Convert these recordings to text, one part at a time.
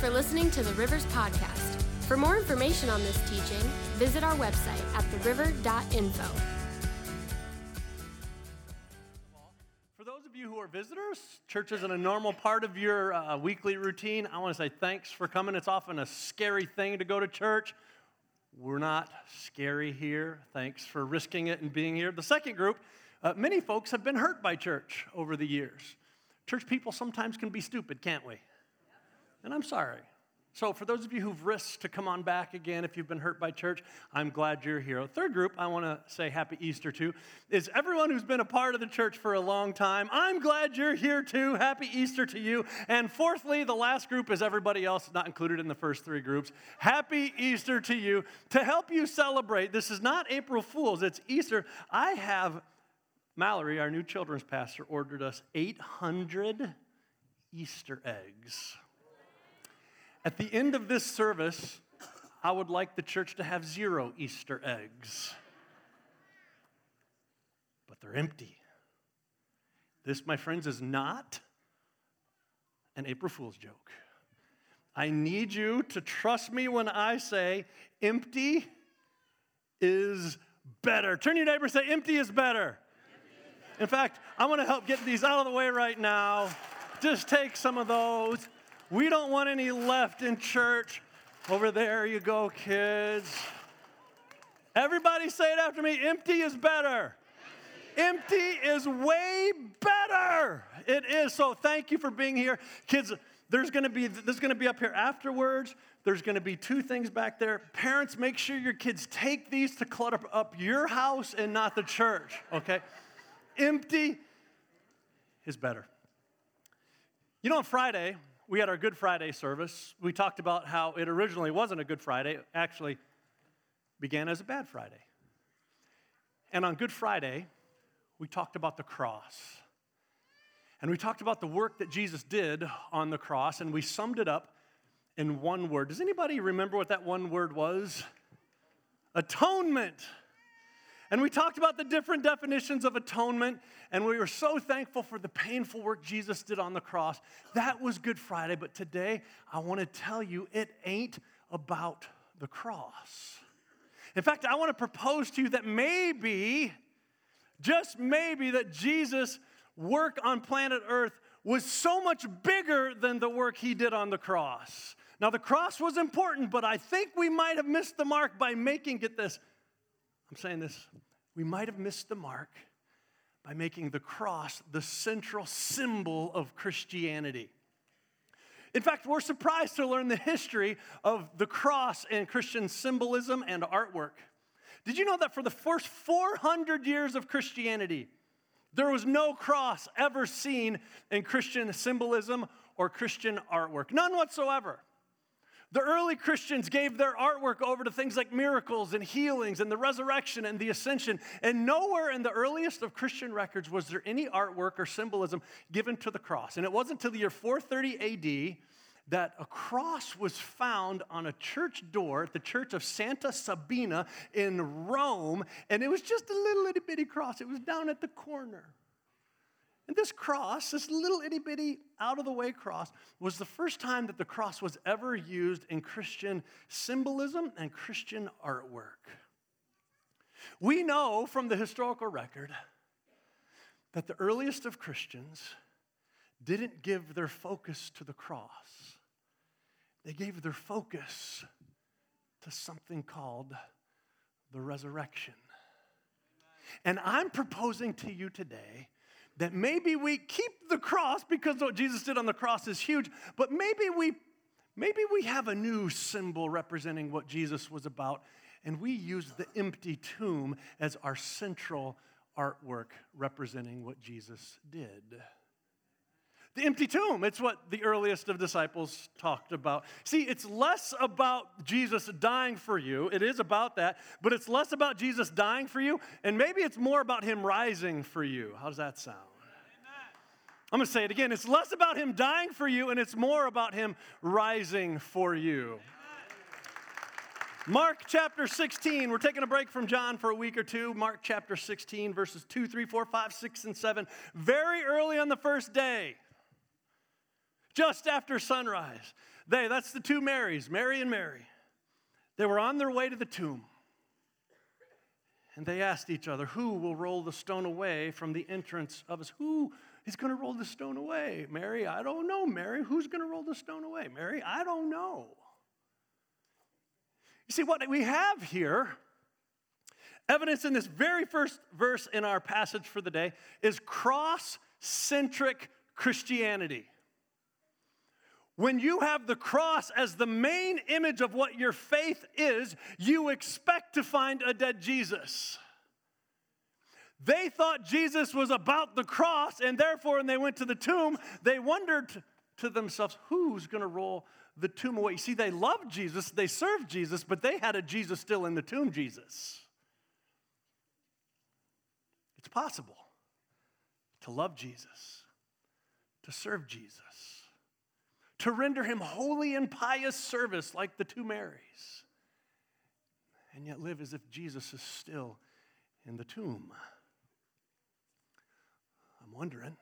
for listening to the Rivers Podcast. For more information on this teaching, visit our website at theriver.info. For those of you who are visitors, church isn't a normal part of your weekly routine. I want to say thanks for coming. It's often a scary thing to go to church. We're not scary here. Thanks for risking it and being here. The second group, many folks have been hurt by church over the years. Church people sometimes can be stupid, can't we? And I'm sorry. So for those of you who've risked to come on back again, if you've been hurt by church, I'm glad you're here. The third group I want to say happy Easter to is everyone who's been a part of the church for a long time. I'm glad you're here too. Happy Easter to you. And fourthly, the last group is everybody else not included in the first three groups. Happy Easter to you. To help you celebrate, this is not April Fool's, it's Easter. I have Mallory, our new children's pastor, ordered us 800 Easter eggs. At the end of this service, I would like the church to have 0 Easter eggs. But they're empty. This, my friends, is not an April Fool's joke. I need you to trust me when I say empty is better. Turn to your neighbor and say, empty is better. In fact, I want to help get these out of the way right now. Just take some of those. We don't want any left in church. Over there you go, kids. Everybody say it after me. Empty is better. Empty is way better. It is. So thank you for being here. Kids, this is going to be up here afterwards. There's going to be 2 things back there. Parents, make sure your kids take these to clutter up your house and not the church, okay? Empty is better. You know, on Friday, we had our Good Friday service. We talked about how it originally wasn't a Good Friday. It actually began as a bad Friday. And on Good Friday, we talked about the cross. And we talked about the work that Jesus did on the cross, and we summed it up in one word. Does anybody remember what that one word was? Atonement. And we talked about the different definitions of atonement, and we were so thankful for the painful work Jesus did on the cross. That was Good Friday, but today I want to tell you it ain't about the cross. In fact, I want to propose to you that maybe, just maybe, that Jesus' work on planet Earth was so much bigger than the work he did on the cross. Now, the cross was important, but I think we might have missed the mark by making it this. I'm saying this, we might have missed the mark by making the cross the central symbol of Christianity. In fact, we're surprised to learn the history of the cross and Christian symbolism and artwork. Did you know that for the first 400 years of Christianity, there was no cross ever seen in Christian symbolism or Christian artwork? None whatsoever. The early Christians gave their artwork over to things like miracles and healings and the resurrection and the ascension. And nowhere in the earliest of Christian records was there any artwork or symbolism given to the cross. And it wasn't until the year 430 AD that a cross was found on a church door at the church of Santa Sabina in Rome. And it was just a little itty bitty cross. It was down at the corner. And this cross, this little itty-bitty, out-of-the-way cross, was the first time that the cross was ever used in Christian symbolism and Christian artwork. We know from the historical record that the earliest of Christians didn't give their focus to the cross. They gave their focus to something called the resurrection. And I'm proposing to you today that maybe we keep the cross because what Jesus did on the cross is huge, but maybe we have a new symbol representing what Jesus was about, and we use the empty tomb as our central artwork representing what Jesus did. The empty tomb, it's what the earliest of disciples talked about. See, it's less about Jesus dying for you. It is about that, but it's less about Jesus dying for you, and maybe it's more about him rising for you. How does that sound? I'm going to say it again. It's less about him dying for you, and it's more about him rising for you. Mark chapter 16. We're taking a break from John for a week or two. Mark chapter 16, verses 2, 3, 4, 5, 6, and 7. Very early on the first day, just after sunrise, That's the two Marys, Mary and Mary. They were on their way to the tomb. And they asked each other, who will roll the stone away from the entrance of us? Who is going to roll the stone away? Mary, I don't know. Mary, who's going to roll the stone away? Mary, I don't know. You see, what we have here, evidence in this very first verse in our passage for the day, is cross-centric Christianity. When you have the cross as the main image of what your faith is, you expect to find a dead Jesus. They thought Jesus was about the cross, and therefore when they went to the tomb, they wondered to themselves, who's going to roll the tomb away? You see, they loved Jesus, they served Jesus, but they had a Jesus still in the tomb, Jesus. It's possible to love Jesus, to serve Jesus, to render him holy and pious service like the two Marys, and yet live as if Jesus is still in the tomb. I'm wondering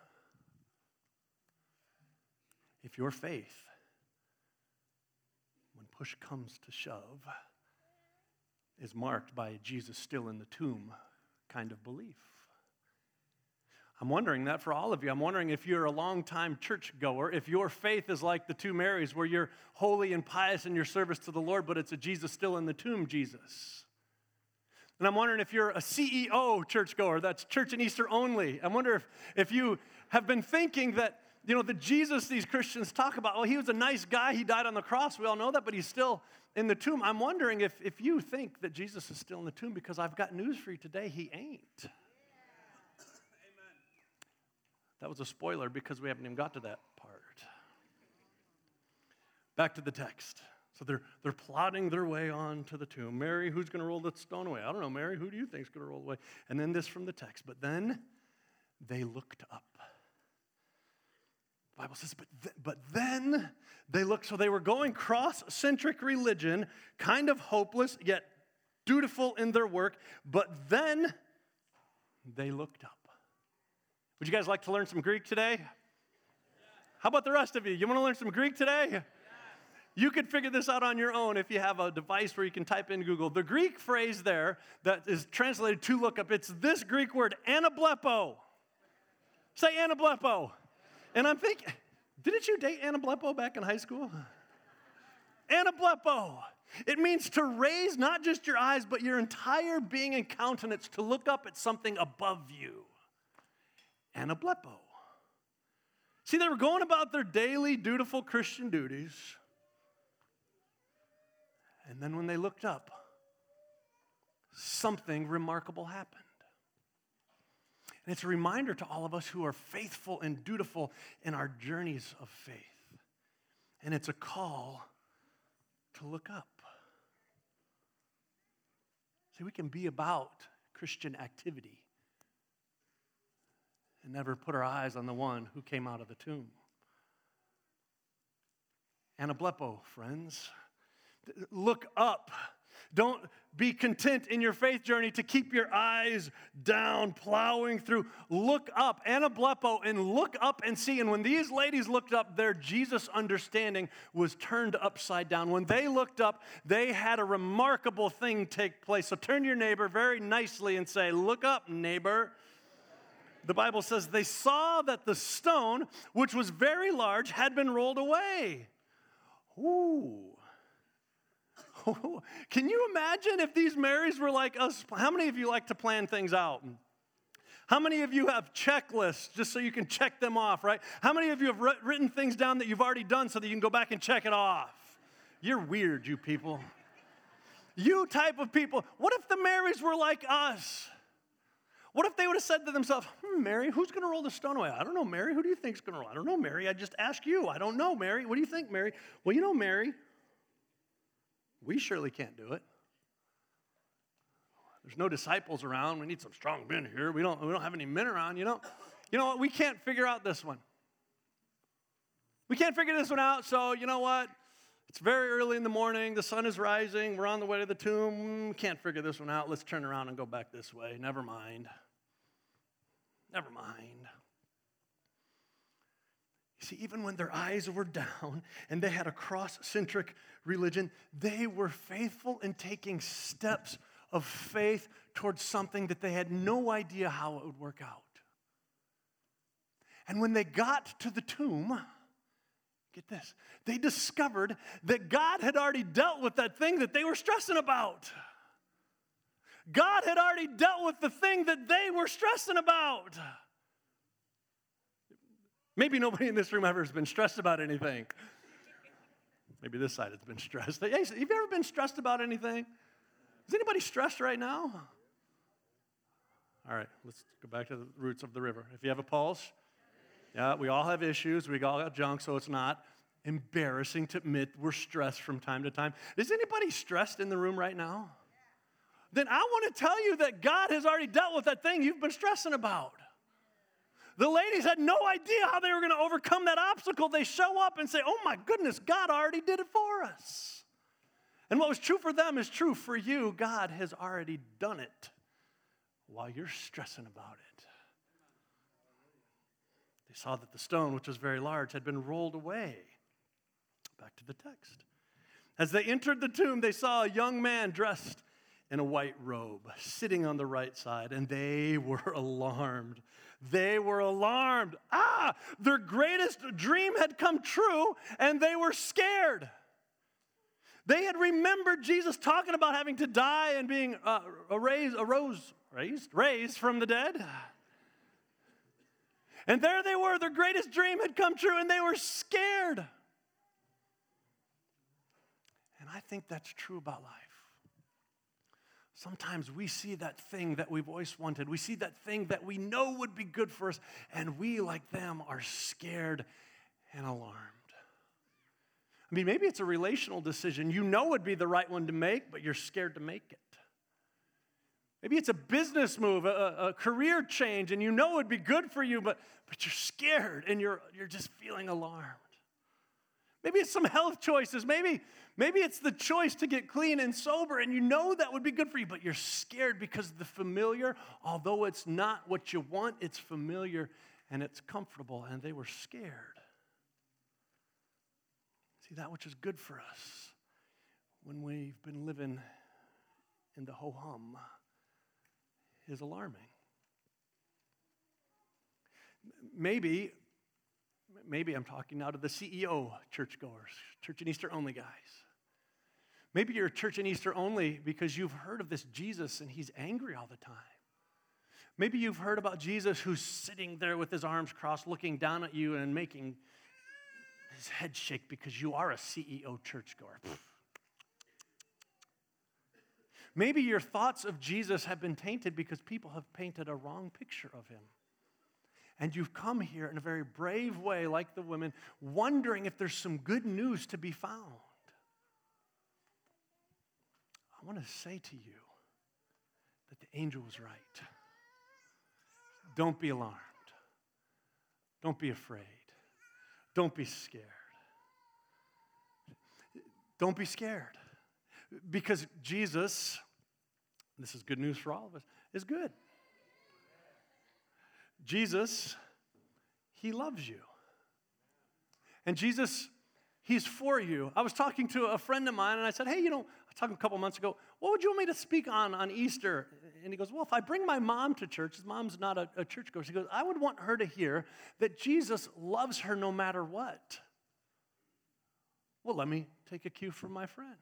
if your faith, when push comes to shove, is marked by a Jesus still in the tomb kind of belief. I'm wondering that for all of you. I'm wondering if you're a longtime churchgoer, if your faith is like the two Marys, where you're holy and pious in your service to the Lord, but it's a Jesus still in the tomb Jesus. And I'm wondering if you're a CEO churchgoer, that's church and Easter only. I wonder if you have been thinking that, the Jesus these Christians talk about, well, he was a nice guy, he died on the cross, we all know that, but he's still in the tomb. I'm wondering if you think that Jesus is still in the tomb, because I've got news for you today, he ain't. That was a spoiler because we haven't even got to that part. Back to the text. So they're plodding their way on to the tomb. Mary, who's going to roll the stone away? I don't know, Mary, who do you think is going to roll away? And then this from the text. But then they looked up. The Bible says, but then they looked. So they were going cross-centric religion, kind of hopeless, yet dutiful in their work. But then they looked up. Would you guys like to learn some Greek today? How about the rest of you? You want to learn some Greek today? You could figure this out on your own if you have a device where you can type in Google. The Greek phrase there that is translated to look up, it's this Greek word, anablepo. Say anablepo. And I'm thinking, didn't you date anablepo back in high school? Anablepo. It means to raise not just your eyes, but your entire being and countenance, to look up at something above you. Anablepo. See, they were going about their daily, dutiful Christian duties. And then when they looked up, something remarkable happened. And it's a reminder to all of us who are faithful and dutiful in our journeys of faith. And it's a call to look up. See, we can be about Christian activity and never put our eyes on the one who came out of the tomb. Anablepo, friends. Look up. Don't be content in your faith journey to keep your eyes down, plowing through. Look up, anablepo, and look up and see. And when these ladies looked up, their Jesus understanding was turned upside down. When they looked up, they had a remarkable thing take place. So turn to your neighbor very nicely and say, look up, neighbor. The Bible says they saw that the stone, which was very large, had been rolled away. Ooh. Can you imagine if these Marys were like us? How many of you like to plan things out? How many of you have checklists just so you can check them off, right? How many of you have written things down that you've already done so that you can go back and check it off? You're weird, you people. You type of people. What if the Marys were like us? What if they would have said to themselves, Mary, who's going to roll the stone away? I don't know, Mary. Who do you think is going to roll? I don't know, Mary. I just asked you. I don't know, Mary. What do you think, Mary? Well, Mary, we surely can't do it. There's no disciples around. We need some strong men here. We don't have any men around, You know what? We can't figure out this one. We can't figure this one out, so you know what? It's very early in the morning. The sun is rising. We're on the way to the tomb. We can't figure this one out. Let's turn around and go back this way. Never mind. You You see, even when their eyes were down and they had a cross-centric religion, they were faithful in taking steps of faith towards something that they had no idea how it would work out. And when they got to the tomb, get this, they discovered that God had already dealt with that thing that they were stressing about. God had already dealt with the thing that they were stressing about. Maybe nobody in this room ever has been stressed about anything. Maybe this side has been stressed. Hey, have you ever been stressed about anything? Is anybody stressed right now? All right, let's go back to the roots of the river. If you have a pulse, yeah, we all have issues. We all got junk, so it's not embarrassing to admit we're stressed from time to time. Is anybody stressed in the room right now? Then I want to tell you that God has already dealt with that thing you've been stressing about. The ladies had no idea how they were going to overcome that obstacle. They show up and say, oh my goodness, God already did it for us. And what was true for them is true for you. God has already done it while you're stressing about it. They saw that the stone, which was very large, had been rolled away. Back to the text. As they entered the tomb, they saw a young man dressed in a white robe, sitting on the right side, and they were alarmed. They were alarmed. Their greatest dream had come true, and they were scared. They had remembered Jesus talking about having to die and being raised from the dead. And there they were, their greatest dream had come true, and they were scared. And I think that's true about life. Sometimes we see that thing that we've always wanted. We see that thing that we know would be good for us, and we, like them, are scared and alarmed. I mean, maybe it's a relational decision you know would be the right one to make, but you're scared to make it. Maybe it's a business move, a career change, and you know it would be good for you, but you're scared and you're just feeling alarmed. Maybe it's some health choices. Maybe it's the choice to get clean and sober, and you know that would be good for you, but you're scared because the familiar, although it's not what you want, it's familiar and it's comfortable, and they were scared. See, that which is good for us when we've been living in the ho-hum is alarming. Maybe I'm talking now to the CEO churchgoers, church and Easter only guys. Maybe you're a church and Easter only because you've heard of this Jesus and he's angry all the time. Maybe you've heard about Jesus who's sitting there with his arms crossed looking down at you and making his head shake because you are a CEO churchgoer. Maybe your thoughts of Jesus have been tainted because people have painted a wrong picture of him. And you've come here in a very brave way, like the women, wondering if there's some good news to be found. I want to say to you that the angel was right. Don't be alarmed. Don't be afraid. Don't be scared. Don't be scared. Because Jesus, this is good news for all of us, is good. Jesus, he loves you. And Jesus, he's for you. I was talking to a friend of mine, and I said, hey, I was talking a couple months ago, what would you want me to speak on Easter? And he goes, well, if I bring my mom to church, his mom's not a churchgoer, he goes, I would want her to hear that Jesus loves her no matter what. Well, let me take a cue from my friend.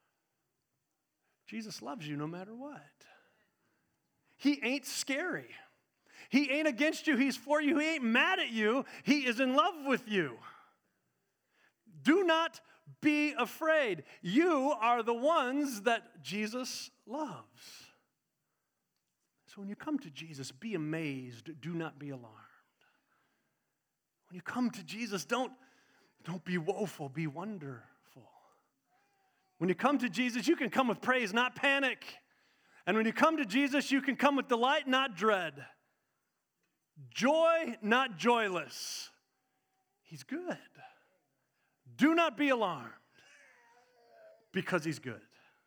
Jesus loves you no matter what. He ain't scary. He ain't against you. He's for you. He ain't mad at you. He is in love with you. Do not be afraid. You are the ones that Jesus loves. So when you come to Jesus, be amazed. Do not be alarmed. When you come to Jesus, don't be woeful. Be wonderful. When you come to Jesus, you can come with praise, not panic. And when you come to Jesus, you can come with delight, not dread. Joy, not joyless. He's good. Do not be alarmed because he's good.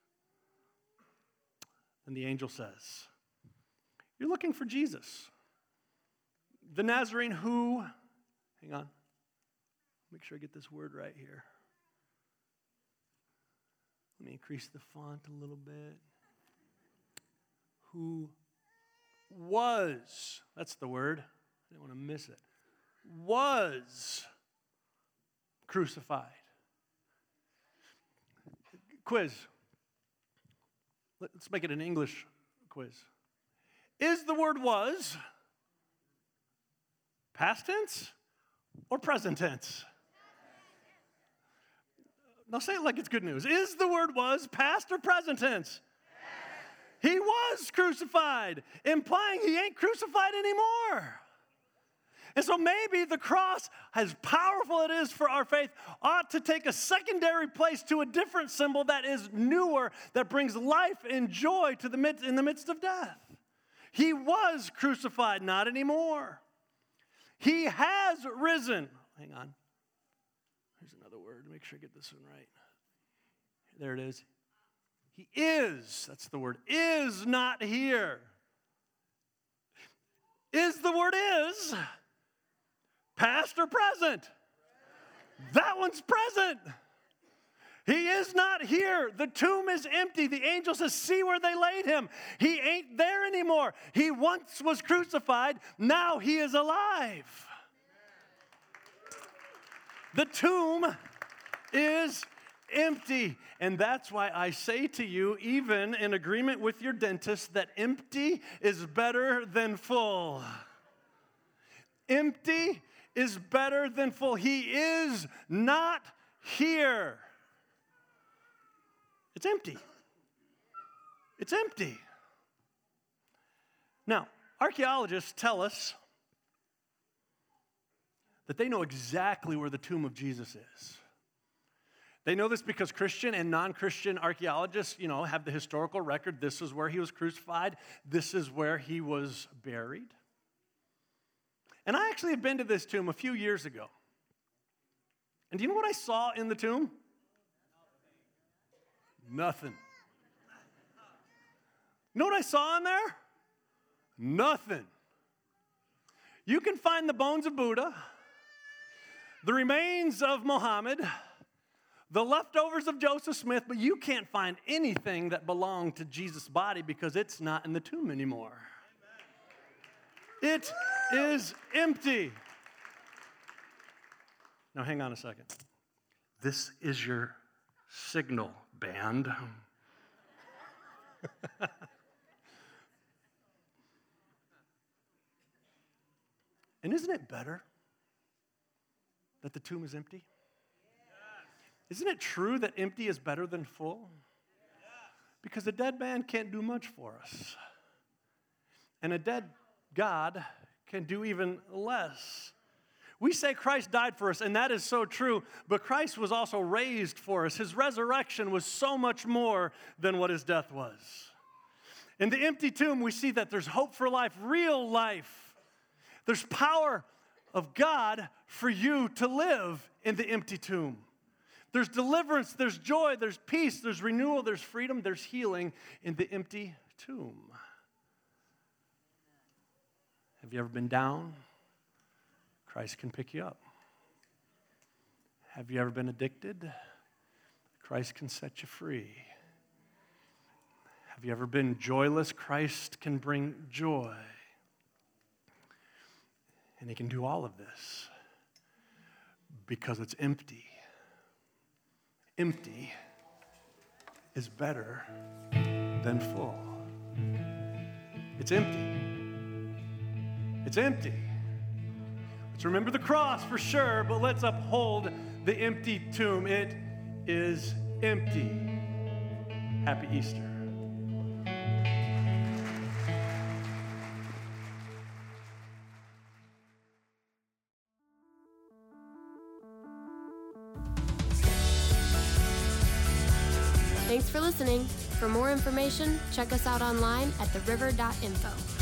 And the angel says, you're looking for Jesus. The Nazarene who, hang on, Make sure I get this word right here. Let me increase the font a little bit. Who was, that's the word. I didn't want to miss it. Was crucified. Quiz. Let's make it an English quiz. Is the word was past tense or present tense? Now say it like it's good news. Is the word was past or present tense? Yes. He was crucified, implying he ain't crucified anymore. And so maybe the cross, as powerful it is for our faith, ought to take a secondary place to a different symbol that is newer, that brings life and joy to in the midst of death. He was crucified, not anymore. He has risen. Hang on. Here's another word. Make sure I get this one right. There it is. He is, that's the word, is not here. Is the word is past or present? That one's present. He is not here. The tomb is empty. The angel says, see where they laid him. He ain't there anymore. He once was crucified. Now he is alive. The tomb is empty. And that's why I say to you, even in agreement with your dentist, that empty is better than full. Empty is better than full. He is not here. It's empty. It's empty. Now, archaeologists tell us that they know exactly where the tomb of Jesus is. They know this because Christian and non-Christian archaeologists, have the historical record. This is where he was crucified. This is where he was buried. And I actually had been to this tomb a few years ago. And do you know what I saw in the tomb? Nothing. You know what I saw in there? Nothing. You can find the bones of Buddha, the remains of Muhammad, the leftovers of Joseph Smith, but you can't find anything that belonged to Jesus' body because it's not in the tomb anymore. It is empty. Now, hang on a second. This is your signal, band. And isn't it better that the tomb is empty? Isn't it true that empty is better than full? Because a dead man can't do much for us. And a dead God can do even less. We say Christ died for us, and that is so true, but Christ was also raised for us. His resurrection was so much more than what his death was. In the empty tomb, we see that there's hope for life, real life. There's power of God for you to live in the empty tomb. There's deliverance, there's joy, there's peace, there's renewal, there's freedom, there's healing in the empty tomb. Have you ever been down? Christ can pick you up. Have you ever been addicted? Christ can set you free. Have you ever been joyless? Christ can bring joy. And he can do all of this because it's empty. Empty is better than full. It's empty. It's empty. Let's remember the cross for sure, but let's uphold the empty tomb. It is empty. Happy Easter. Thanks for listening. For more information, check us out online at theriver.info.